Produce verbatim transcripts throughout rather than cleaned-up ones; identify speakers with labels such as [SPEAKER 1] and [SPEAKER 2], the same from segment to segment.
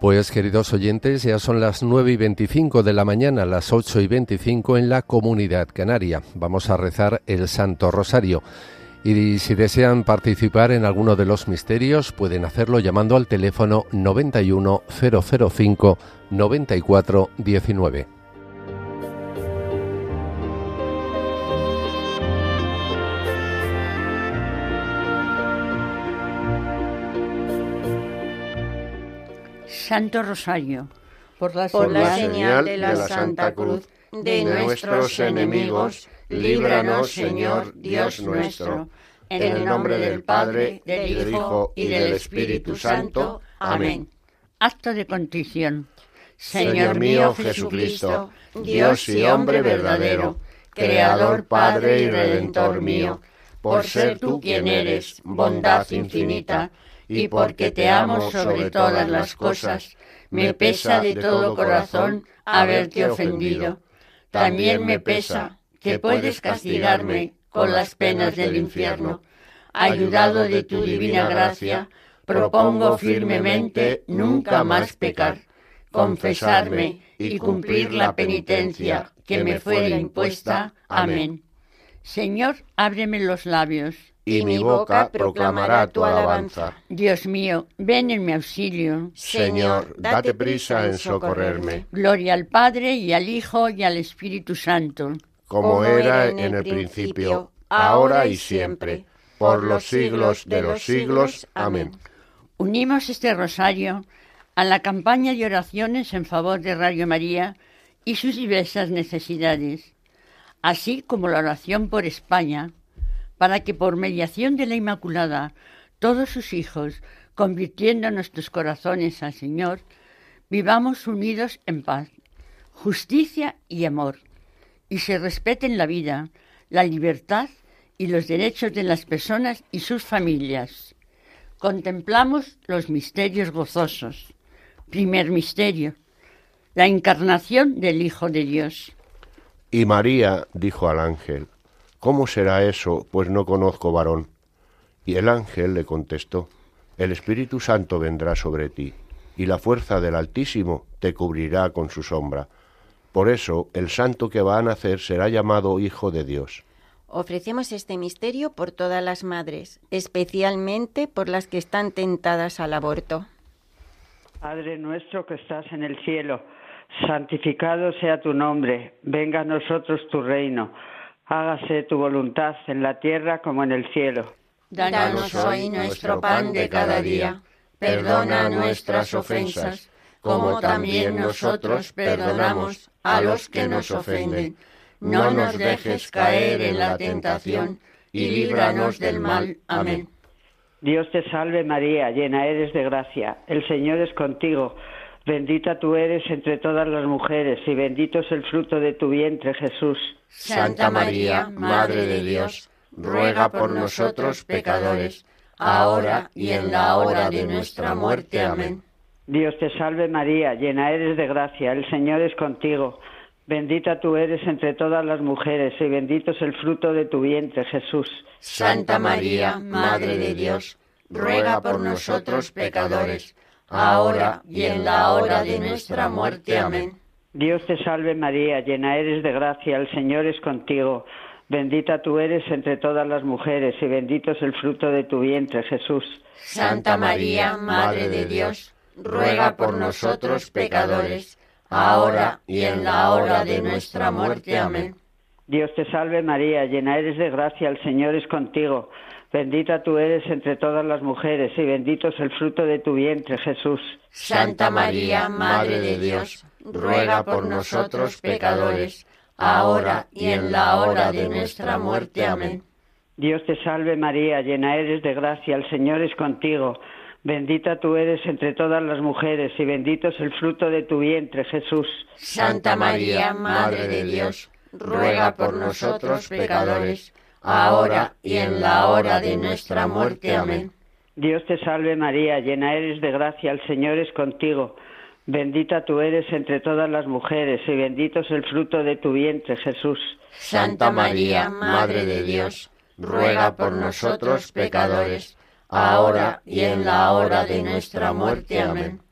[SPEAKER 1] Pues queridos oyentes, ya son las nueve y veinticinco de la mañana, las ocho y veinticinco en la Comunidad Canaria. Vamos a rezar el Santo Rosario. Y si desean participar en alguno de los misterios, pueden hacerlo llamando al teléfono noventa y uno, cero cero cinco, noventa y cuatro diecinueve.
[SPEAKER 2] Santo Rosario,
[SPEAKER 3] por la,
[SPEAKER 4] por la
[SPEAKER 3] señal,
[SPEAKER 4] señal de la Santa Cruz de nuestros enemigos, líbranos, Señor, Dios nuestro. En el nombre del Padre, del Hijo y del Espíritu Santo. Amén.
[SPEAKER 2] Acto de contrición.
[SPEAKER 4] Señor mío Jesucristo, Dios y hombre verdadero, Creador, Padre y Redentor mío, por ser tú quien eres, bondad infinita, y porque te amo sobre todas las cosas, me pesa de todo corazón haberte ofendido. También me pesa que puedes castigarme con las penas del infierno. Ayudado de tu divina gracia, propongo firmemente nunca más pecar, confesarme y cumplir la penitencia que me fuera impuesta. Amén.
[SPEAKER 2] Señor, ábreme los labios,
[SPEAKER 4] y mi boca proclamará tu alabanza.
[SPEAKER 2] Dios mío, ven en mi auxilio.
[SPEAKER 4] Señor, date prisa en socorrerme.
[SPEAKER 2] Gloria al Padre, y al Hijo, y al Espíritu Santo.
[SPEAKER 4] Como era en el principio, ahora y siempre, por los siglos de los siglos. Amén.
[SPEAKER 2] Unimos este rosario a la campaña de oraciones en favor de Radio María y sus diversas necesidades, así como la oración por España, para que por mediación de la Inmaculada todos sus hijos, convirtiendo nuestros corazones al Señor, vivamos unidos en paz, justicia y amor, y se respeten la vida, la libertad y los derechos de las personas y sus familias. Contemplamos los misterios gozosos. Primer misterio, la encarnación del Hijo de Dios.
[SPEAKER 5] Y María dijo al ángel: ¿cómo será eso, pues no conozco varón? Y el ángel le contestó: el Espíritu Santo vendrá sobre ti, y la fuerza del Altísimo te cubrirá con su sombra. Por eso el santo que va a nacer será llamado Hijo de Dios.
[SPEAKER 3] Ofrecemos este misterio por todas las madres, especialmente por las que están tentadas al aborto.
[SPEAKER 6] Padre nuestro que estás en el cielo, santificado sea tu nombre, venga a nosotros tu reino. Hágase tu voluntad en la tierra como en el cielo.
[SPEAKER 3] Danos hoy nuestro pan de cada día. Perdona nuestras ofensas, como también nosotros perdonamos a los que nos ofenden. No nos dejes caer en la tentación y líbranos del mal. Amén.
[SPEAKER 6] Dios te salve María, llena eres de gracia. El Señor es contigo. Bendita tú eres entre todas las mujeres, y bendito es el fruto de tu vientre, Jesús.
[SPEAKER 4] Santa María, Madre de Dios, ruega por nosotros pecadores, ahora y en la hora de nuestra muerte. Amén.
[SPEAKER 6] Dios te salve María, llena eres de gracia, el Señor es contigo. Bendita tú eres entre todas las mujeres, y bendito es el fruto de tu vientre, Jesús.
[SPEAKER 4] Santa María, Madre de Dios, ruega por nosotros pecadores, ahora y en la hora de nuestra muerte. Amén.
[SPEAKER 6] Dios te salve María, llena eres de gracia, el Señor es contigo. Bendita tú eres entre todas las mujeres, y bendito es el fruto de tu vientre, Jesús.
[SPEAKER 4] Santa María, Madre de Dios, ruega por nosotros pecadores, ahora y en la hora de nuestra muerte. Amén.
[SPEAKER 6] Dios te salve María, llena eres de gracia, el Señor es contigo. Bendita tú eres entre todas las mujeres, y bendito es el fruto de tu vientre, Jesús.
[SPEAKER 4] Santa María, Madre de Dios, ruega por nosotros pecadores, ahora y en la hora de nuestra muerte. Amén.
[SPEAKER 6] Dios te salve María, llena eres de gracia, el Señor es contigo. Bendita tú eres entre todas las mujeres, y bendito es el fruto de tu vientre, Jesús.
[SPEAKER 4] Santa María, Madre de Dios, ruega por nosotros pecadores, ahora y en la hora de nuestra muerte. Amén.
[SPEAKER 6] Dios te salve María, llena eres de gracia, el Señor es contigo. Bendita tú eres entre todas las mujeres, y bendito es el fruto de tu vientre, Jesús.
[SPEAKER 4] Santa María, Madre de Dios, ruega por nosotros pecadores, ahora y en la hora de nuestra muerte. Amén.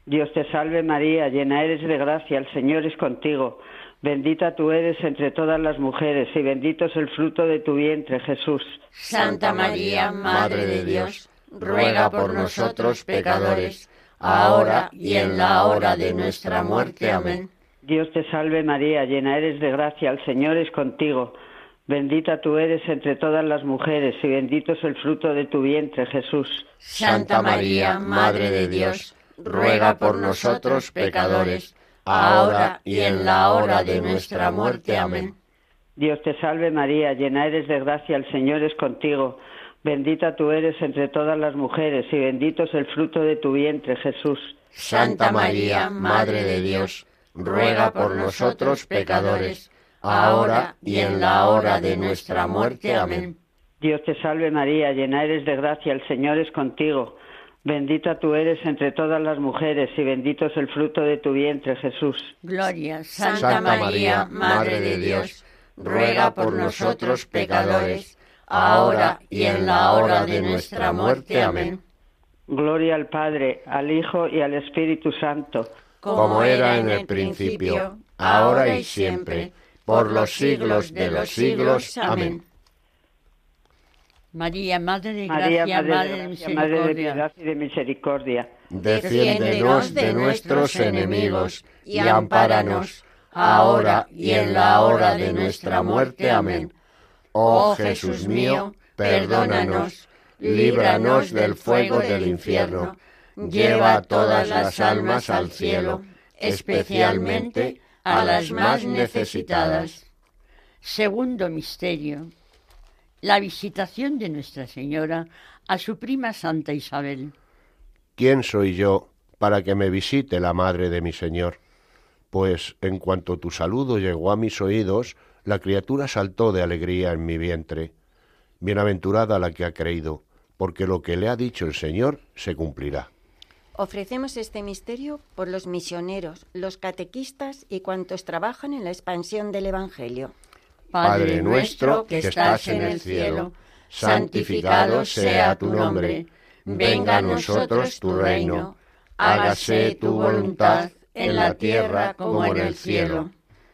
[SPEAKER 6] Dios te salve María, llena eres de gracia, el Señor es contigo. Bendita tú eres entre todas las mujeres y bendito es el fruto de tu vientre, Jesús.
[SPEAKER 3] Santa María, Madre de Dios, ruega por nosotros pecadores, ahora y en la hora de nuestra muerte. Amén.
[SPEAKER 6] Dios te salve María, llena eres de gracia, el Señor es contigo. Bendita tú eres entre todas las mujeres y bendito es el fruto de tu vientre, Jesús.
[SPEAKER 3] Santa María, Madre de Dios, ruega por nosotros pecadores, ahora y en la hora de nuestra muerte. Amén.
[SPEAKER 6] Dios te salve María, llena eres de gracia, el Señor es contigo. Bendita tú eres entre todas las mujeres y bendito es el fruto de tu vientre, Jesús.
[SPEAKER 3] Santa María, Madre de Dios, ruega por nosotros pecadores, ahora y en la hora de nuestra muerte. Amén.
[SPEAKER 6] Dios te salve María, llena eres de gracia, el Señor es contigo. Bendita tú eres entre todas las mujeres y bendito es el fruto de tu vientre, Jesús.
[SPEAKER 2] Gloria,
[SPEAKER 3] Santa, Santa María, Madre de Dios, ruega por nosotros pecadores, ahora y en la hora de nuestra muerte. Amén.
[SPEAKER 6] Gloria al Padre, al Hijo y al Espíritu Santo,
[SPEAKER 3] como era en el principio, ahora y siempre, por los siglos de los siglos. Amén.
[SPEAKER 2] María, Madre de
[SPEAKER 6] María,
[SPEAKER 2] Gracia,
[SPEAKER 6] Madre
[SPEAKER 2] Madre
[SPEAKER 6] de
[SPEAKER 2] de
[SPEAKER 6] gracia, Madre de
[SPEAKER 2] Misericordia,
[SPEAKER 6] piedad y de misericordia,
[SPEAKER 3] Defiéndenos de nuestros enemigos y ampáranos, ahora y en la hora de nuestra muerte. Amén. Oh Jesús mío, perdónanos, líbranos del fuego del infierno, lleva a todas las almas al cielo, especialmente a las más necesitadas.
[SPEAKER 2] Segundo misterio, la visitación de Nuestra Señora a su prima Santa Isabel.
[SPEAKER 5] ¿Quién soy yo para que me visite la madre de mi Señor? Pues en cuanto tu saludo llegó a mis oídos, la criatura saltó de alegría en mi vientre. Bienaventurada la que ha creído, porque lo que le ha dicho el Señor se cumplirá.
[SPEAKER 7] Ofrecemos este misterio por los misioneros, los catequistas y cuantos trabajan en la expansión del Evangelio.
[SPEAKER 5] Padre nuestro que estás en el cielo, santificado sea tu nombre. Venga a nosotros tu reino. Hágase tu voluntad en la tierra como en el cielo.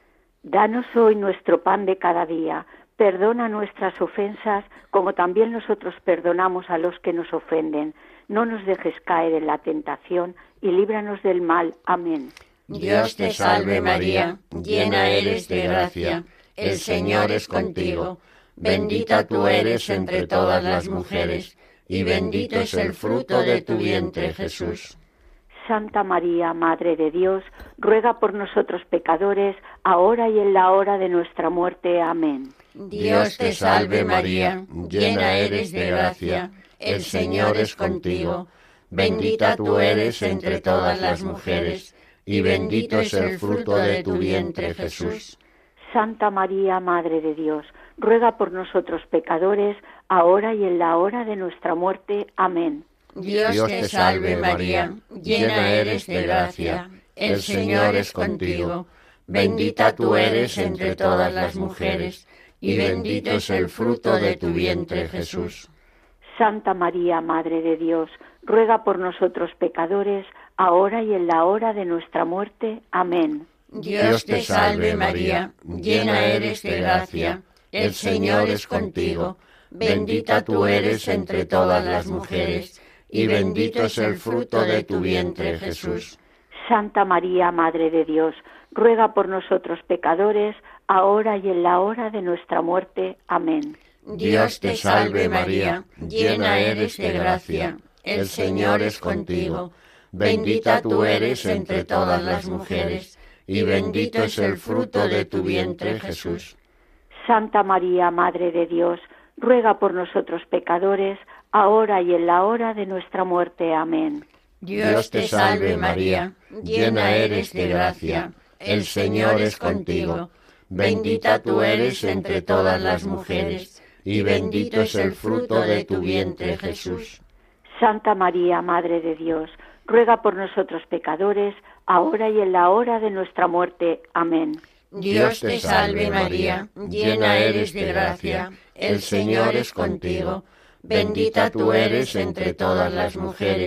[SPEAKER 8] Danos hoy nuestro pan de cada día. Perdona nuestras ofensas, como también nosotros perdonamos a los que nos ofenden. No nos dejes caer en la tentación y líbranos del mal. Amén.
[SPEAKER 3] Dios te salve María, llena eres de gracia. El Señor es contigo. Bendita tú eres entre todas las mujeres, y bendito es el fruto de tu vientre, Jesús.
[SPEAKER 8] Santa María, Madre de Dios, ruega por nosotros pecadores, ahora y en la hora de nuestra muerte. Amén.
[SPEAKER 3] Dios te salve María, llena eres de gracia. El Señor es contigo. Bendita tú eres entre todas las mujeres, y bendito es el fruto de tu vientre, Jesús.
[SPEAKER 8] Santa María, Madre de Dios, ruega por nosotros pecadores, ahora y en la hora de nuestra muerte. Amén.
[SPEAKER 3] Dios te salve María, llena eres de gracia. El Señor es contigo. Bendita tú eres entre todas las mujeres, y bendito es el fruto de tu vientre, Jesús.
[SPEAKER 8] Santa María, Madre de Dios, ruega por nosotros pecadores, ahora y en la hora de nuestra muerte. Amén.
[SPEAKER 3] Dios te salve María, llena eres de gracia. El Señor es contigo. Bendita tú eres entre todas las mujeres, y bendito es el fruto de tu vientre, Jesús.
[SPEAKER 8] Santa María, Madre de Dios, ruega por nosotros pecadores, ahora y en la hora de nuestra muerte. Amén.
[SPEAKER 3] Dios te salve María, llena eres de gracia. El Señor es contigo. Bendita tú eres entre todas las mujeres, y bendito es el fruto de tu vientre, Jesús.
[SPEAKER 8] Santa María, Madre de Dios, ruega por nosotros pecadores, ahora y en la hora de nuestra muerte. Amén.
[SPEAKER 3] Dios te salve María, llena eres de gracia. El Señor es contigo. Bendita tú eres entre todas las mujeres, y bendito es el fruto de tu vientre, Jesús.
[SPEAKER 8] Santa María, Madre de Dios, ruega por nosotros pecadores, ahora y en la hora de nuestra muerte. Amén.
[SPEAKER 3] Dios te salve María, llena eres de gracia. El Señor es contigo. Bendita tú eres entre todas las mujeres,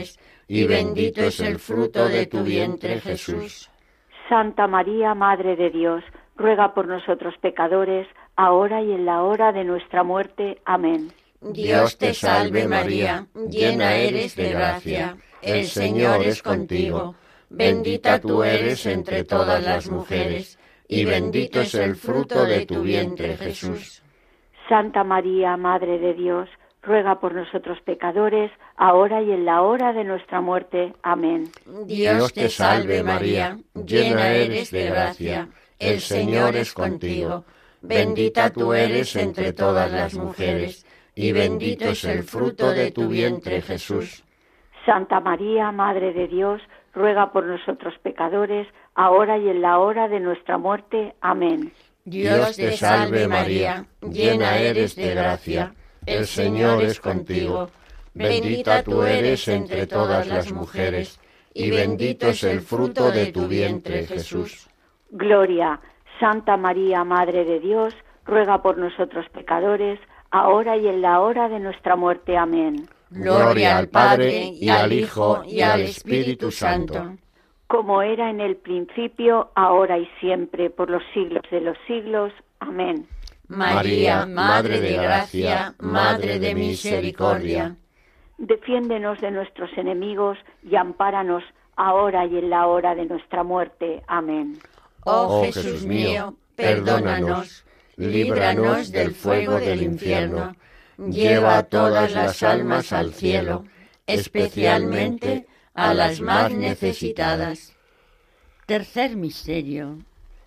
[SPEAKER 3] y bendito es el fruto de tu vientre, Jesús.
[SPEAKER 8] Santa María, Madre de Dios, ruega por nosotros pecadores, ahora y en la hora de nuestra muerte. Amén.
[SPEAKER 3] Dios te salve María, llena eres de gracia, el Señor es contigo. Bendita tú eres entre todas las mujeres, y bendito es el fruto de tu vientre, Jesús.
[SPEAKER 8] Santa María, Madre de Dios, ruega por nosotros pecadores, ahora y en la hora de nuestra muerte. Amén.
[SPEAKER 3] Dios te salve María, llena eres de gracia, el Señor es contigo. Bendita tú eres entre todas las mujeres, y bendito es el fruto de tu vientre, Jesús.
[SPEAKER 8] Santa María, Madre de Dios, ruega por nosotros pecadores, ahora y en la hora de nuestra muerte. Amén.
[SPEAKER 3] Dios te salve María, llena eres de gracia, el Señor es contigo. Bendita tú eres entre todas las mujeres, y bendito es el fruto de tu vientre, Jesús.
[SPEAKER 8] Gloria. Santa María, Madre de Dios, ruega por nosotros pecadores, ahora y en la hora de nuestra muerte. Amén.
[SPEAKER 3] Gloria al Padre, y al Hijo, y al Espíritu Santo.
[SPEAKER 8] Como era en el principio, ahora y siempre, por los siglos de los siglos. Amén.
[SPEAKER 3] María, Madre de gracia, Madre de misericordia.
[SPEAKER 8] Defiéndenos de nuestros enemigos y ampáranos ahora y en la hora de nuestra muerte. Amén.
[SPEAKER 3] Oh Jesús mío, perdónanos, líbranos del fuego del infierno, lleva a todas las almas al cielo, especialmente a las más necesitadas.
[SPEAKER 2] Tercer misterio: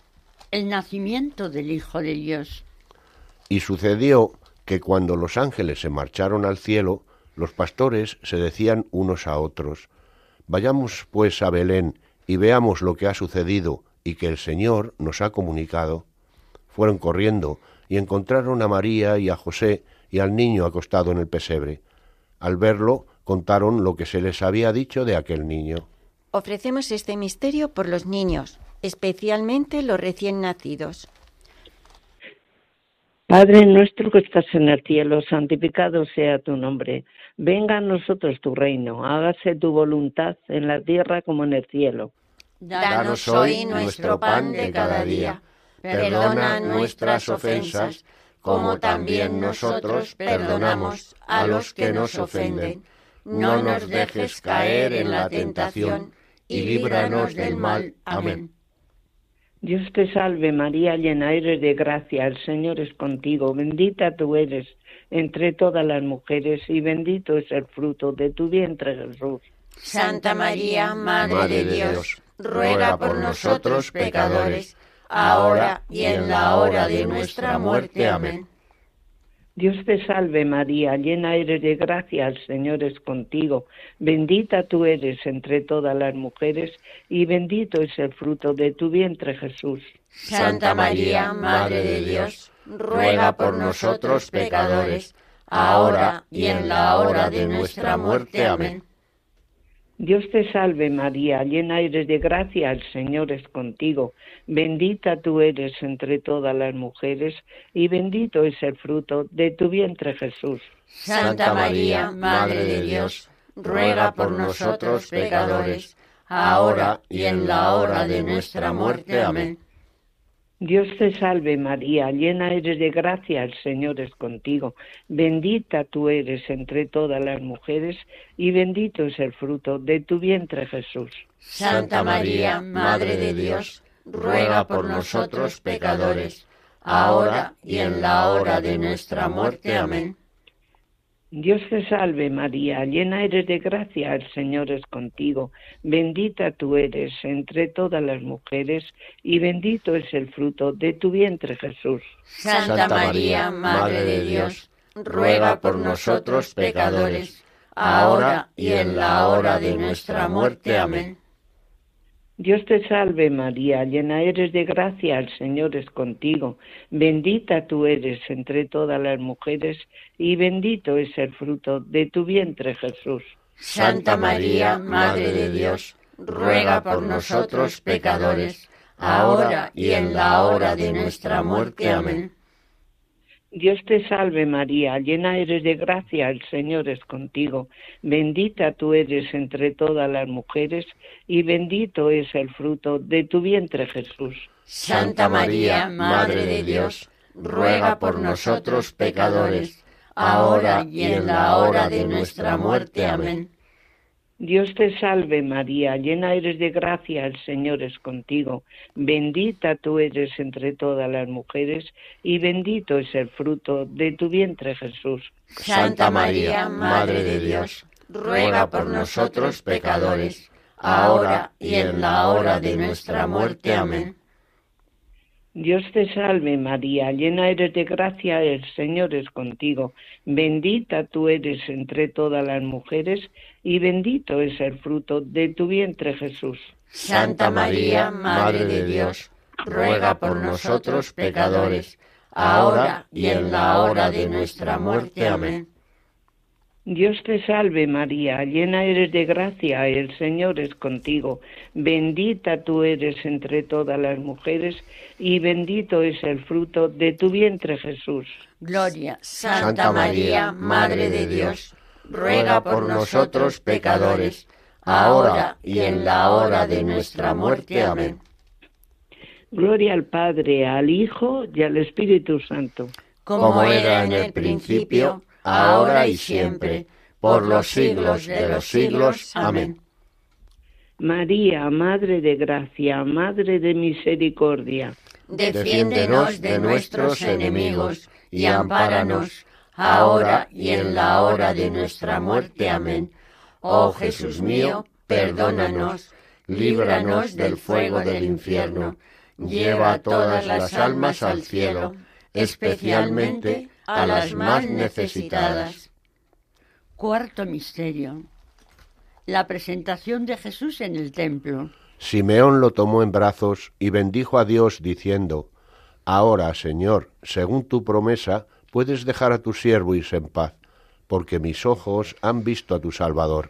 [SPEAKER 2] el nacimiento del Hijo de Dios.
[SPEAKER 5] Y sucedió que cuando los ángeles se marcharon al cielo, los pastores se decían unos a otros: vayamos pues a Belén y veamos lo que ha sucedido y que el Señor nos ha comunicado. Fueron corriendo y encontraron a María y a José y al niño acostado en el pesebre. Al verlo, contaron lo que se les había dicho de aquel niño.
[SPEAKER 7] Ofrecemos este misterio por los niños, especialmente los recién nacidos.
[SPEAKER 9] Padre nuestro que estás en el cielo, santificado sea tu nombre. Venga a nosotros tu reino, hágase tu voluntad en la tierra como en el cielo.
[SPEAKER 3] Danos hoy nuestro pan de cada día. Perdona nuestras ofensas, como también nosotros perdonamos a los que nos ofenden. No nos dejes caer en la tentación, y líbranos del mal. Amén.
[SPEAKER 9] Dios te salve María, llena eres de gracia, el Señor es contigo, bendita tú eres entre todas las mujeres, y bendito es el fruto de tu vientre, Jesús.
[SPEAKER 3] Santa María, Madre de Dios, ruega por nosotros pecadores, ahora y en la hora de nuestra muerte. Amén.
[SPEAKER 9] Dios te salve María, llena eres de gracia, el Señor es contigo, bendita tú eres entre todas las mujeres, y bendito es el fruto de tu vientre, Jesús.
[SPEAKER 3] Santa María, Madre de Dios, ruega por nosotros pecadores, ahora y en la hora de nuestra muerte. Amén.
[SPEAKER 9] Dios te salve María, llena eres de gracia, el Señor es contigo, bendita tú eres entre todas las mujeres, y bendito es el fruto de tu vientre, Jesús.
[SPEAKER 3] Santa María, Madre de Dios, ruega por nosotros pecadores, ahora y en la hora de nuestra muerte. Amén.
[SPEAKER 9] Dios te salve María, llena eres de gracia, el Señor es contigo, bendita tú eres entre todas las mujeres, y bendito es el fruto de tu vientre, Jesús.
[SPEAKER 3] Santa María, Madre de Dios, ruega por nosotros pecadores, ahora y en la hora de nuestra muerte. Amén.
[SPEAKER 9] Dios te salve María, llena eres de gracia, el Señor es contigo, bendita tú eres entre todas las mujeres, y bendito es el fruto de tu vientre, Jesús.
[SPEAKER 3] Santa María, Madre de Dios, ruega por nosotros pecadores, ahora y en la hora de nuestra muerte. Amén.
[SPEAKER 9] Dios te salve María, llena eres de gracia, el Señor es contigo, bendita tú eres entre todas las mujeres, y bendito es el fruto de tu vientre, Jesús.
[SPEAKER 3] Santa María, Madre de Dios, ruega por nosotros pecadores, ahora y en la hora de nuestra muerte. Amén.
[SPEAKER 9] Dios te salve María, llena eres de gracia, el Señor es contigo. Bendita tú eres entre todas las mujeres y bendito es el fruto de tu vientre Jesús.
[SPEAKER 3] Santa María, Madre de Dios, ruega por nosotros pecadores, ahora y en la hora de nuestra muerte. Amén.
[SPEAKER 9] Dios te salve María, llena eres de gracia, el Señor es contigo. Bendita tú eres entre todas las mujeres y bendito es el fruto de tu vientre Jesús.
[SPEAKER 3] Santa María, Madre de Dios, ruega por nosotros pecadores, ahora y en la hora de nuestra muerte. Amén.
[SPEAKER 9] Dios te salve María, llena eres de gracia, el Señor es contigo. Bendita tú eres entre todas las mujeres y bendito es el fruto de tu vientre Jesús.
[SPEAKER 3] Santa María, Madre de Dios, ruega por nosotros pecadores, ahora y en la hora de nuestra muerte. Amén.
[SPEAKER 9] Dios te salve María, llena eres de gracia, el Señor es contigo. Bendita tú eres entre todas las mujeres y bendito es el fruto de tu vientre Jesús.
[SPEAKER 2] Gloria.
[SPEAKER 3] Santa María, Madre de Dios, ruega por nosotros pecadores, ahora y en la hora de nuestra muerte. Amén.
[SPEAKER 9] Gloria al Padre, al Hijo y al Espíritu Santo.
[SPEAKER 3] Como era en el principio, ahora y siempre, por los siglos de los siglos. Amén.
[SPEAKER 9] María, Madre de Gracia, Madre de Misericordia,
[SPEAKER 3] defiéndenos de nuestros enemigos y ampáranos, ahora y en la hora de nuestra muerte. Amén. Oh Jesús mío, perdónanos, líbranos del fuego del infierno, lleva a todas las almas al cielo, especialmente a las más necesitadas.
[SPEAKER 2] Cuarto misterio. La presentación de Jesús en el templo.
[SPEAKER 5] Simeón lo tomó en brazos y bendijo a Dios diciendo: Ahora, Señor, según tu promesa, puedes dejar a tu siervo irse en paz, porque mis ojos han visto a tu Salvador.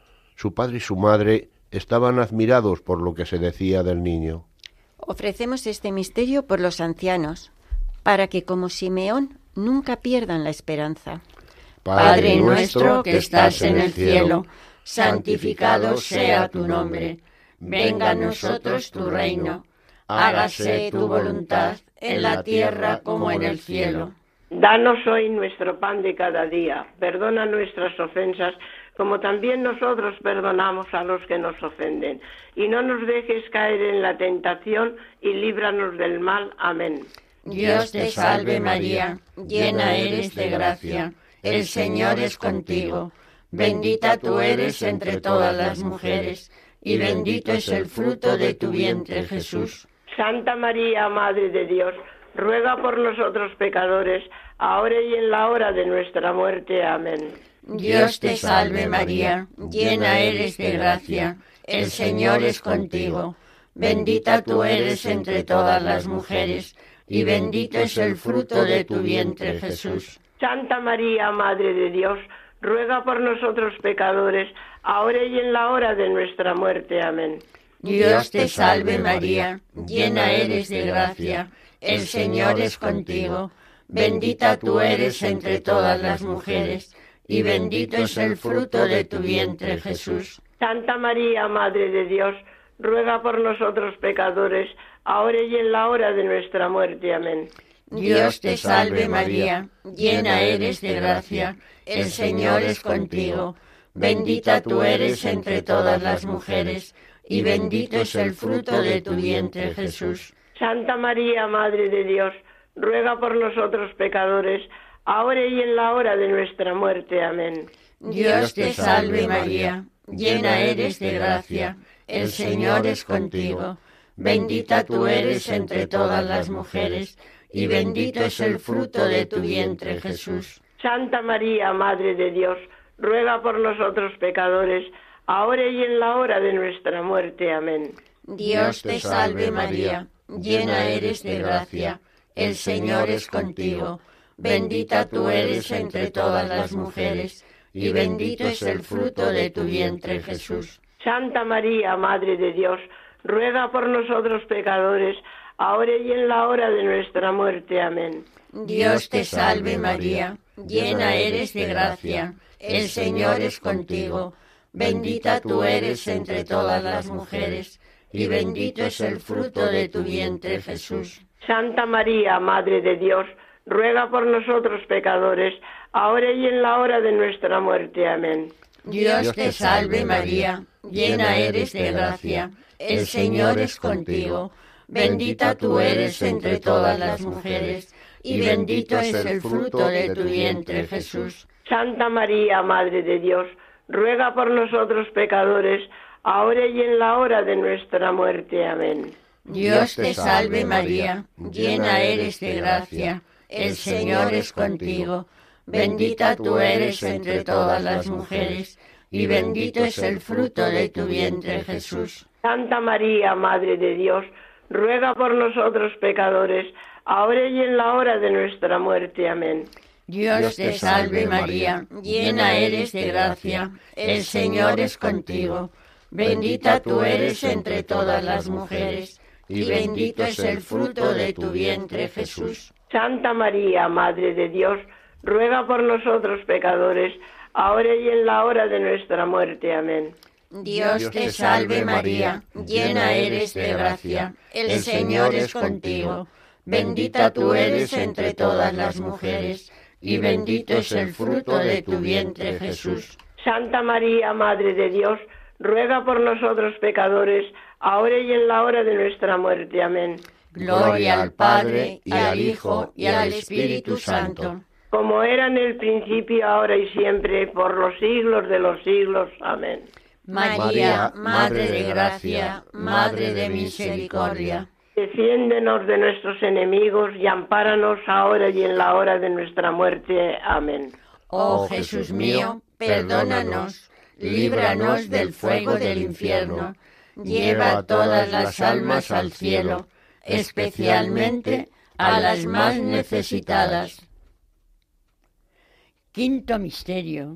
[SPEAKER 5] Su padre y su madre estaban admirados por lo que se decía del niño.
[SPEAKER 7] Ofrecemos este misterio por los ancianos, para que como Simeón nunca pierdan la esperanza.
[SPEAKER 3] Padre nuestro que estás en el cielo, santificado sea tu nombre. Venga a nosotros tu reino. Hágase tu voluntad en la tierra como en el cielo.
[SPEAKER 10] Danos hoy nuestro pan de cada día. Perdona nuestras ofensas, como también nosotros perdonamos a los que nos ofenden. Y no nos dejes caer en la tentación y líbranos del mal. Amén.
[SPEAKER 3] Dios te salve María, llena eres de gracia, el Señor es contigo. Bendita tú eres entre todas las mujeres, y bendito es el fruto de tu vientre Jesús.
[SPEAKER 10] Santa María, Madre de Dios, ruega por nosotros pecadores, ahora y en la hora de nuestra muerte. Amén.
[SPEAKER 3] Dios te salve María, llena eres de gracia, el Señor es contigo. Bendita tú eres entre todas las mujeres, y bendito es el fruto de tu vientre Jesús.
[SPEAKER 10] Santa María, Madre de Dios, ruega por nosotros pecadores, ahora y en la hora de nuestra muerte. Amén.
[SPEAKER 3] Dios te salve María, llena eres de gracia, el Señor es contigo. Bendita tú eres entre todas las mujeres, y bendito es el fruto de tu vientre Jesús.
[SPEAKER 10] Santa María, Madre de Dios, ruega por nosotros pecadores, ahora y en la hora de nuestra muerte. Amén.
[SPEAKER 3] Dios te salve María, llena eres de gracia, el Señor es contigo. Bendita tú eres entre todas las mujeres, y bendito es el fruto de tu vientre Jesús.
[SPEAKER 10] Santa María, Madre de Dios, ruega por nosotros pecadores, ahora y en la hora de nuestra muerte. Amén.
[SPEAKER 3] Dios te salve María, llena eres de gracia, el Señor es contigo. Bendita tú eres entre todas las mujeres, y bendito es el fruto de tu vientre Jesús.
[SPEAKER 10] Santa María, Madre de Dios, ruega por nosotros pecadores, ahora y en la hora de nuestra muerte. Amén.
[SPEAKER 3] Dios te salve María, llena eres de gracia, el Señor es contigo. Bendita tú eres entre todas las mujeres, y bendito es el fruto de tu vientre Jesús.
[SPEAKER 10] Santa María, Madre de Dios, ruega por nosotros pecadores, ahora y en la hora de nuestra muerte. Amén.
[SPEAKER 3] Dios te salve María, llena eres de gracia, el Señor es contigo, bendita tú eres entre todas las mujeres, y bendito es el fruto de tu vientre, Jesús.
[SPEAKER 10] Santa María, Madre de Dios, ruega por nosotros pecadores, ahora y en la hora de nuestra muerte. Amén.
[SPEAKER 3] Dios te salve María, llena eres de gracia, el Señor es contigo, bendita tú eres entre todas las mujeres, y bendito es el fruto de tu vientre, Jesús.
[SPEAKER 10] Santa María, Madre de Dios, ruega por nosotros pecadores, ahora y en la hora de nuestra muerte. Amén.
[SPEAKER 3] Dios te salve María, llena eres de gracia, el Señor es contigo, bendita tú eres entre todas las mujeres, y bendito es el fruto de tu vientre, Jesús.
[SPEAKER 10] Santa María, Madre de Dios, ruega por nosotros pecadores, ahora y en la hora de nuestra muerte. Amén.
[SPEAKER 3] Dios te salve María, llena eres de gracia, el Señor es contigo, bendita tú eres entre todas las mujeres, y bendito es el fruto de tu vientre, Jesús.
[SPEAKER 10] Santa María, Madre de Dios, ruega por nosotros pecadores, ahora y en la hora de nuestra muerte. Amén.
[SPEAKER 3] Dios te salve María, llena eres de gracia, el Señor es contigo, bendita tú eres entre todas las mujeres, y bendito es el fruto de tu vientre, Jesús.
[SPEAKER 10] Santa María, Madre de Dios, ruega por nosotros pecadores, ahora y en la hora de nuestra muerte. Amén.
[SPEAKER 3] Gloria al Padre, y al Hijo, y al Espíritu Santo.
[SPEAKER 10] Como era en el principio, ahora y siempre, por los siglos de los siglos. Amén.
[SPEAKER 3] María, Madre de gracia, Madre de misericordia,
[SPEAKER 10] defiéndenos de nuestros enemigos y ampáranos ahora y en la hora de nuestra muerte. Amén.
[SPEAKER 3] Oh Jesús mío, perdónanos, líbranos del fuego del infierno, lleva todas las almas al cielo, especialmente a las más necesitadas.
[SPEAKER 2] Quinto misterio: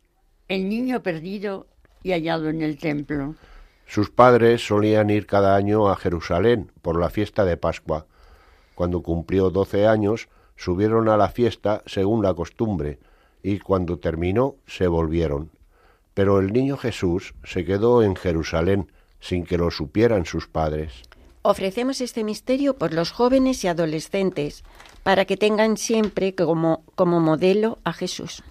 [SPEAKER 2] el niño perdido y hallado en el templo.
[SPEAKER 5] Sus padres solían ir cada año a Jerusalén por la fiesta de Pascua. Cuando cumplió doce años, subieron a la fiesta según la costumbre, y cuando terminó, se volvieron. Pero el niño Jesús se quedó en Jerusalén, sin que lo supieran sus padres.
[SPEAKER 7] Ofrecemos este misterio por los jóvenes y adolescentes, para que tengan siempre como, como modelo a Jesús.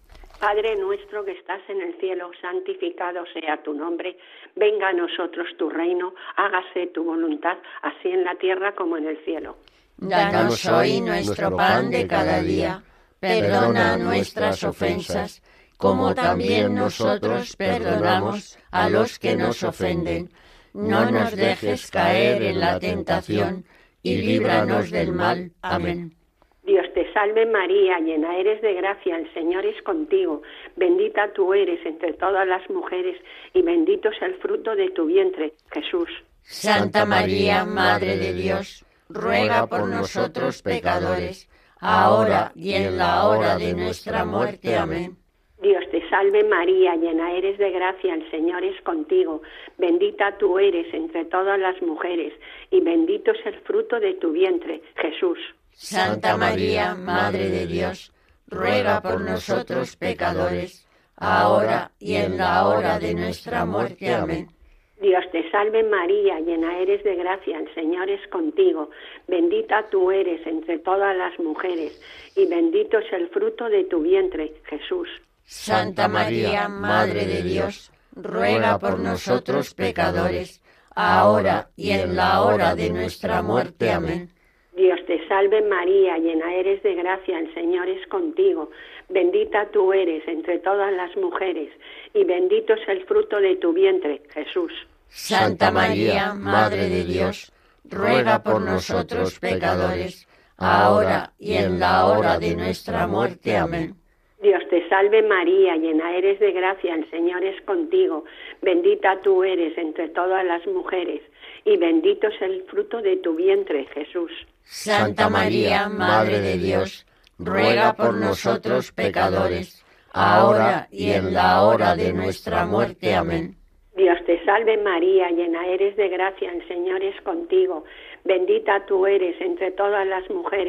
[SPEAKER 11] Padre nuestro que estás en el cielo, santificado sea tu nombre. Venga a nosotros tu reino, hágase tu voluntad, así en la tierra como en el cielo.
[SPEAKER 3] Danos hoy nuestro pan de cada día. Perdona nuestras ofensas, como también nosotros perdonamos a los que nos ofenden. No nos dejes caer en la tentación, y líbranos del mal. Amén.
[SPEAKER 11] Dios te salve María, llena eres de gracia, el Señor es contigo, bendita tú eres entre todas las mujeres, y bendito es el fruto de tu vientre, Jesús.
[SPEAKER 3] Santa María, Madre de Dios, ruega por nosotros pecadores, ahora y en la hora de nuestra muerte. Amén.
[SPEAKER 11] Dios te salve María, llena eres de gracia, el Señor es contigo, bendita tú eres entre todas las mujeres, y bendito es el fruto de tu vientre, Jesús.
[SPEAKER 3] Santa María, Madre de Dios, ruega por nosotros pecadores, ahora y en la hora de nuestra muerte. Amén.
[SPEAKER 11] Dios te salve María, llena eres de gracia, el Señor es contigo, bendita tú eres entre todas las mujeres, y bendito es el fruto de tu vientre, Jesús.
[SPEAKER 3] Santa María, Madre de Dios, ruega por nosotros pecadores, ahora y en la hora de nuestra muerte. Amén.
[SPEAKER 11] Dios te salve María, llena eres de gracia, el Señor es contigo, bendita tú eres entre todas las mujeres, y bendito es el fruto de tu vientre, Jesús.
[SPEAKER 3] Santa María, Madre de Dios, ruega por nosotros pecadores, ahora y en la hora de nuestra muerte. Amén.
[SPEAKER 11] Dios te salve María, llena eres de gracia, el Señor es contigo, bendita tú eres entre todas las mujeres, y bendito es el fruto de tu vientre, Jesús.
[SPEAKER 3] Santa María, Madre de Dios, ruega por nosotros pecadores, ahora y en la hora de nuestra muerte. Amén.
[SPEAKER 11] Dios te salve María, llena eres de gracia, el Señor es contigo, bendita tú eres entre todas las mujeres,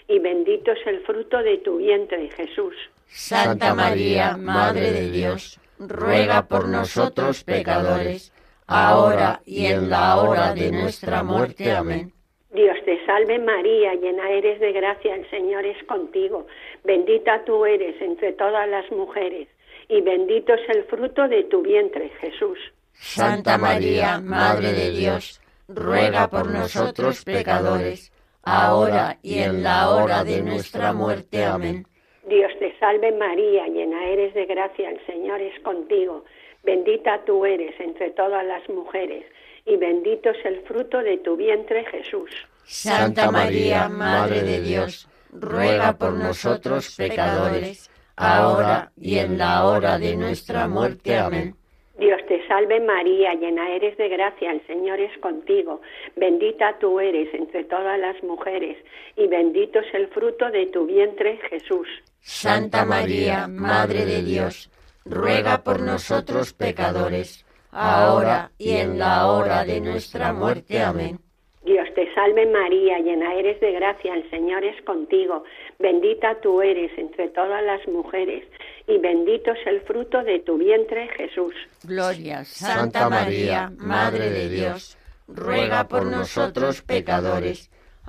[SPEAKER 11] y bendito es el fruto de tu vientre, Jesús.
[SPEAKER 3] Santa María, Madre de Dios, ruega por nosotros pecadores, ahora y en la hora de nuestra muerte. Amén.
[SPEAKER 11] Dios te salve María, llena eres de gracia, el Señor es contigo. Bendita tú eres entre todas las mujeres, y bendito es el fruto de tu vientre, Jesús.
[SPEAKER 3] Santa María, Madre de Dios, ruega por nosotros pecadores, ahora y en la hora de nuestra muerte. Amén.
[SPEAKER 11] Dios te salve María, llena eres de gracia, el Señor es contigo. Bendita tú eres entre todas las mujeres, y bendito es el fruto de tu vientre, Jesús.
[SPEAKER 3] Santa María, Madre de Dios, ruega por nosotros pecadores, ahora y en la hora de nuestra muerte. Amén.
[SPEAKER 11] Dios te salve María, llena eres de gracia, el Señor es contigo. Bendita tú eres entre todas las mujeres, y bendito es el fruto de tu vientre, Jesús.
[SPEAKER 3] Santa María, Madre de Dios, ruega por nosotros pecadores, ahora y en la hora de nuestra muerte. Amén.
[SPEAKER 11] Dios te salve María, llena eres de gracia, el Señor es contigo. Bendita tú eres entre todas las mujeres, y bendito es el fruto de tu vientre, Jesús.
[SPEAKER 2] Gloria,
[SPEAKER 3] Santa María, Madre de Dios, ruega por nosotros pecadores,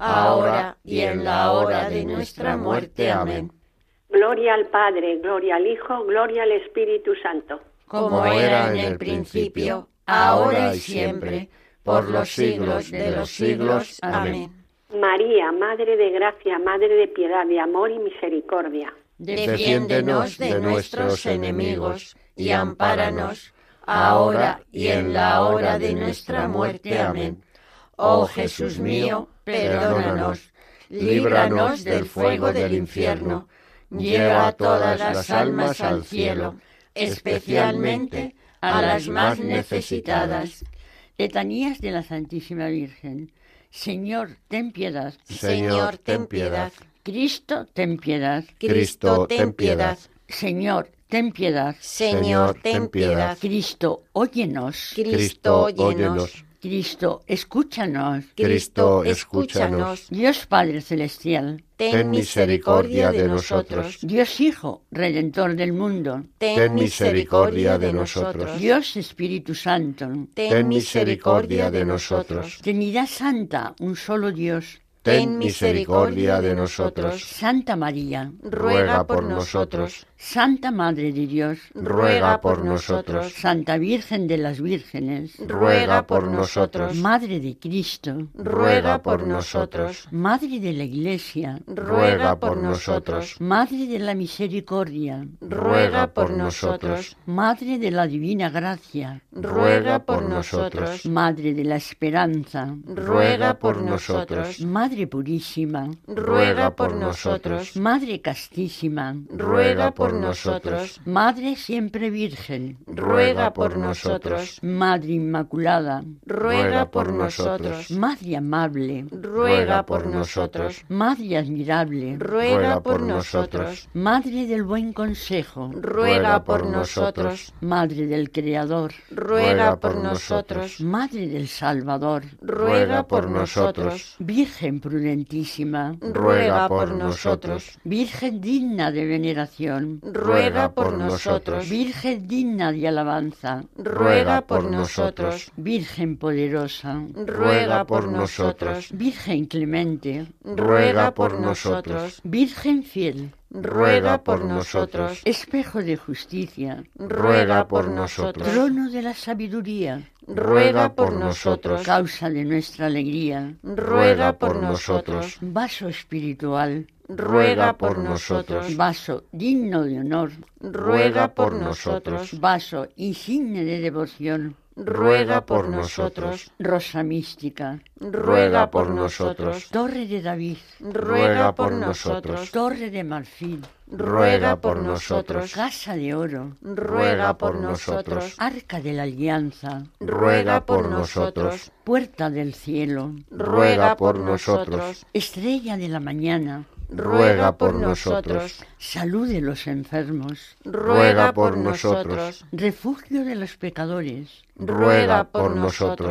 [SPEAKER 3] ahora y en la hora de nuestra muerte. Amén.
[SPEAKER 11] Gloria al Padre, gloria al Hijo, gloria al Espíritu Santo.
[SPEAKER 3] Como era en el principio, ahora y siempre, por los siglos de los siglos. Amén.
[SPEAKER 11] María, Madre de gracia, Madre de piedad, de amor y misericordia.
[SPEAKER 3] Defiéndenos de nuestros enemigos y ampáranos, ahora y en la hora de nuestra muerte. Amén. Oh Jesús mío, perdónanos, líbranos del fuego del infierno, lleva a todas las almas al cielo, especialmente a las más necesitadas.
[SPEAKER 2] Letanías de la Santísima Virgen. Señor, ten piedad.
[SPEAKER 3] Señor, ten piedad.
[SPEAKER 2] Cristo, ten piedad.
[SPEAKER 3] Cristo, ten piedad.
[SPEAKER 2] Señor, ten piedad.
[SPEAKER 3] Señor, ten piedad.
[SPEAKER 2] Cristo, óyenos.
[SPEAKER 3] Cristo, óyenos.
[SPEAKER 2] Cristo, escúchanos.
[SPEAKER 3] Cristo, escúchanos.
[SPEAKER 2] Dios Padre Celestial,
[SPEAKER 3] ten misericordia de nosotros.
[SPEAKER 2] Dios Hijo, Redentor del mundo,
[SPEAKER 3] ten misericordia de nosotros.
[SPEAKER 2] Dios Espíritu Santo,
[SPEAKER 3] ten misericordia de nosotros.
[SPEAKER 2] Trinidad Santa, un solo Dios,
[SPEAKER 3] ten misericordia de nosotros.
[SPEAKER 2] Santa María,
[SPEAKER 3] ruega por nosotros.
[SPEAKER 2] Santa Madre de Dios,
[SPEAKER 3] ruega por nosotros.
[SPEAKER 2] Santa Virgen de las Vírgenes,
[SPEAKER 3] ruega por nosotros.
[SPEAKER 2] Madre de Cristo,
[SPEAKER 3] ruega por nosotros.
[SPEAKER 2] Madre de la Iglesia,
[SPEAKER 3] ruega por nosotros.
[SPEAKER 2] Madre de la Misericordia,
[SPEAKER 3] ruega por nosotros.
[SPEAKER 2] Madre de la Divina Gracia,
[SPEAKER 3] ruega por nosotros.
[SPEAKER 2] Madre de la Esperanza,
[SPEAKER 3] ruega por nosotros.
[SPEAKER 2] Madre Purísima,
[SPEAKER 3] ruega por nosotros.
[SPEAKER 2] Madre Castísima,
[SPEAKER 3] ruega por nosotros.
[SPEAKER 2] Madre Siempre Virgen,
[SPEAKER 3] ruega por nosotros.
[SPEAKER 2] Madre Inmaculada,
[SPEAKER 3] ruega por nosotros.
[SPEAKER 2] Madre Amable,
[SPEAKER 3] ruega por nosotros.
[SPEAKER 2] Madre Admirable,
[SPEAKER 3] ruega por nosotros.
[SPEAKER 2] Madre del Buen Consejo,
[SPEAKER 3] ruega por nosotros.
[SPEAKER 2] Madre del Creador,
[SPEAKER 3] ruega por nosotros.
[SPEAKER 2] Madre del Salvador,
[SPEAKER 3] ruega por nosotros.
[SPEAKER 2] Virgen prudentísima,
[SPEAKER 3] ruega por nosotros.
[SPEAKER 2] Virgen digna de veneración,
[SPEAKER 3] ruega por nosotros.
[SPEAKER 2] Virgen digna de alabanza,
[SPEAKER 3] ruega por nosotros.
[SPEAKER 2] Virgen poderosa,
[SPEAKER 3] ruega por nosotros.
[SPEAKER 2] Virgen clemente,
[SPEAKER 3] ruega por nosotros.
[SPEAKER 2] Virgen fiel,
[SPEAKER 3] ruega por nosotros.
[SPEAKER 2] Espejo de justicia,
[SPEAKER 3] ruega por nosotros.
[SPEAKER 2] Trono de la sabiduría,
[SPEAKER 3] ruega por nosotros.
[SPEAKER 2] Causa de nuestra alegría,
[SPEAKER 3] ruega por nosotros.
[SPEAKER 2] Vaso espiritual,
[SPEAKER 3] ruega por nosotros.
[SPEAKER 2] Vaso digno de honor,
[SPEAKER 3] ruega por nosotros.
[SPEAKER 2] Vaso insigne de devoción,
[SPEAKER 3] ruega por nosotros.
[SPEAKER 2] Rosa mística,
[SPEAKER 3] ruega por nosotros.
[SPEAKER 2] Torre de David,
[SPEAKER 3] ruega por nosotros.
[SPEAKER 2] Torre de marfil,
[SPEAKER 3] ruega por nosotros.
[SPEAKER 2] Casa de oro,
[SPEAKER 3] ruega por nosotros.
[SPEAKER 2] Arca de la Alianza,
[SPEAKER 3] ruega por nosotros.
[SPEAKER 2] Puerta del cielo,
[SPEAKER 3] ruega por nosotros.
[SPEAKER 2] Estrella de la mañana,
[SPEAKER 3] ruega por nosotros.
[SPEAKER 2] Salud de los enfermos,
[SPEAKER 3] ruega por nosotros.
[SPEAKER 2] Refugio de los pecadores,
[SPEAKER 3] ruega por nosotros.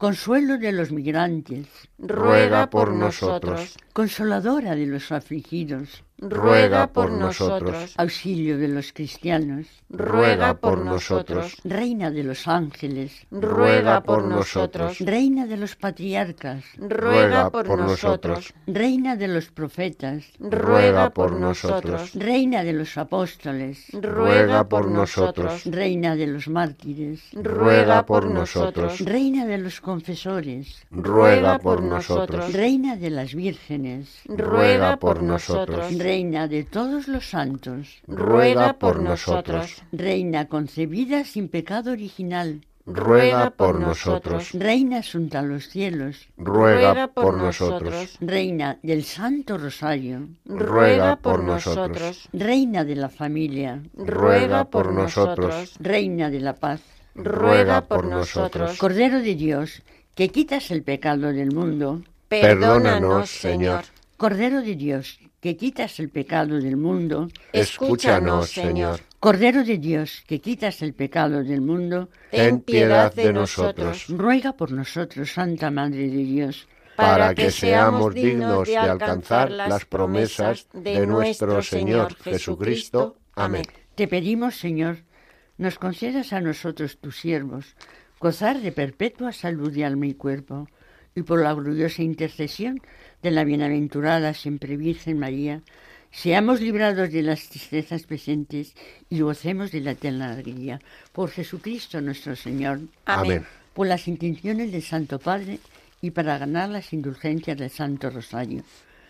[SPEAKER 2] consuelo de los migrantes,
[SPEAKER 5] ruega por nosotros.
[SPEAKER 2] Consoladora de los afligidos,
[SPEAKER 5] ruega por nosotros.
[SPEAKER 2] Auxilio de los cristianos,
[SPEAKER 5] ruega por nosotros.
[SPEAKER 2] Reina de los ángeles,
[SPEAKER 5] ruega por nosotros.
[SPEAKER 2] Reina de los patriarcas,
[SPEAKER 5] ruega por nosotros.
[SPEAKER 2] Reina de los profetas,
[SPEAKER 5] ruega por nosotros.
[SPEAKER 2] Reina de los apóstoles,
[SPEAKER 5] ruega por nosotros.
[SPEAKER 2] Reina de los mártires,
[SPEAKER 5] ruega por nosotros.
[SPEAKER 2] Reina de los confesores,
[SPEAKER 5] ruega por nosotros.
[SPEAKER 2] Reina de las vírgenes,
[SPEAKER 5] ruega por nosotros.
[SPEAKER 2] Reina de todos los santos,
[SPEAKER 5] ruega por nosotros.
[SPEAKER 2] Reina concebida sin pecado original,
[SPEAKER 5] ruega por nosotros.
[SPEAKER 2] Reina asunta a los cielos,
[SPEAKER 5] ruega por nosotros.
[SPEAKER 2] Reina del Santo Rosario,
[SPEAKER 5] ruega por nosotros.
[SPEAKER 2] Reina de la familia,
[SPEAKER 5] ruega por nosotros.
[SPEAKER 2] Reina de la paz,
[SPEAKER 5] ruega por nosotros.
[SPEAKER 2] Cordero de Dios, que quitas el pecado del mundo,
[SPEAKER 5] perdónanos, Señor.
[SPEAKER 2] Cordero de Dios, que quitas el pecado del mundo,
[SPEAKER 5] escúchanos, Señor.
[SPEAKER 2] Cordero de Dios, que quitas el pecado del mundo,
[SPEAKER 5] ten piedad de nosotros.
[SPEAKER 2] Ruega por nosotros, Santa Madre de Dios,
[SPEAKER 5] para que seamos dignos de alcanzar las promesas de nuestro Señor Jesucristo. Amén.
[SPEAKER 2] Te pedimos, Señor, nos concedas a nosotros, tus siervos, gozar de perpetua salud de alma y cuerpo, y por la gloriosa intercesión de la bienaventurada siempre Virgen María, seamos librados de las tristezas presentes y gocemos de la eterna alegría. Por Jesucristo nuestro Señor.
[SPEAKER 5] Amén.
[SPEAKER 2] Por las intenciones del Santo Padre y para ganar las indulgencias del Santo Rosario.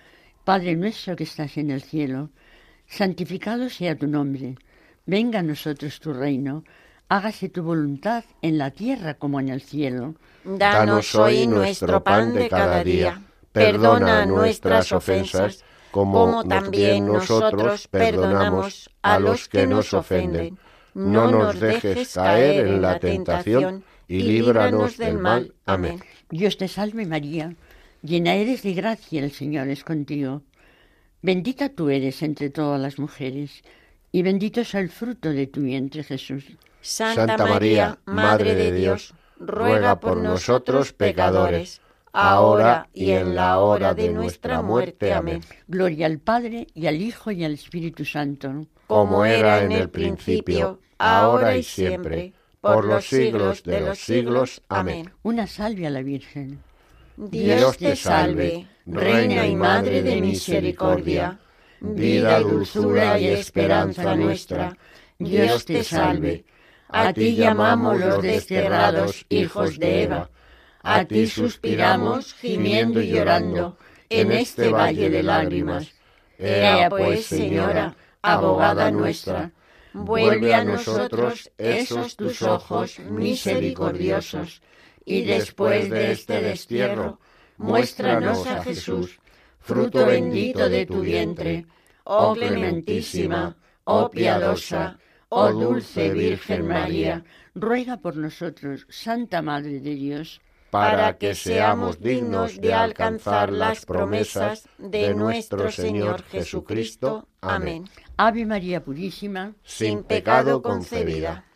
[SPEAKER 2] Padre nuestro que estás en el cielo, santificado sea tu nombre. Venga a nosotros tu reino. Hágase tu voluntad en la tierra como en el cielo.
[SPEAKER 5] Danos hoy nuestro pan de cada día. Perdona nuestras ofensas, como también nosotros perdonamos a los que nos ofenden. No nos dejes caer en la tentación y líbranos del mal. Amén.
[SPEAKER 2] Dios te salve María, llena eres de gracia, el Señor es contigo. Bendita tú eres entre todas las mujeres, y bendito es el fruto de tu vientre, Jesús.
[SPEAKER 5] Santa María, Madre de Dios, ruega por nosotros pecadores, ahora y en la hora de nuestra muerte. Amén.
[SPEAKER 2] Gloria al Padre, y al Hijo, y al Espíritu Santo.
[SPEAKER 5] Como era en el principio, ahora y siempre, por los siglos de los siglos. Amén.
[SPEAKER 2] Una salve a la Virgen.
[SPEAKER 5] Dios te salve, Reina y Madre de misericordia, vida, dulzura y esperanza nuestra. Dios te salve. A ti llamamos los desterrados hijos de Eva. A ti suspiramos, gimiendo y llorando, en este valle de lágrimas. Ea pues, Señora, abogada nuestra, vuelve a nosotros esos tus ojos misericordiosos, y después de este destierro, muéstranos a Jesús, fruto bendito de tu vientre, oh clementísima, oh piadosa, oh dulce Virgen María.
[SPEAKER 2] Ruega por nosotros, Santa Madre de Dios,
[SPEAKER 5] para que seamos dignos de alcanzar las promesas de nuestro Señor Jesucristo. Amén.
[SPEAKER 2] Ave María Purísima,
[SPEAKER 5] sin pecado concebida.